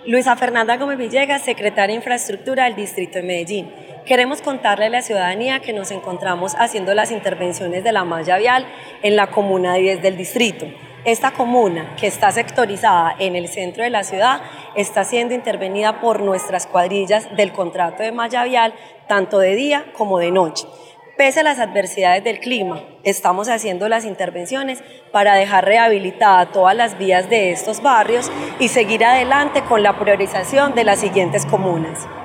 Luisa Fernanda Gómez Villegas, secretaria de Infraestructura del Distrito de Medellín. Queremos contarle a la ciudadanía que nos encontramos haciendo las intervenciones de la malla vial en la comuna 10 del distrito. Esta comuna, que está sectorizada en el centro de la ciudad, está siendo intervenida por nuestras cuadrillas del contrato de malla vial, tanto de día como de noche. Pese a las adversidades del clima, estamos haciendo las intervenciones para dejar rehabilitadas todas las vías de estos barrios y seguir adelante con la priorización de las siguientes comunas.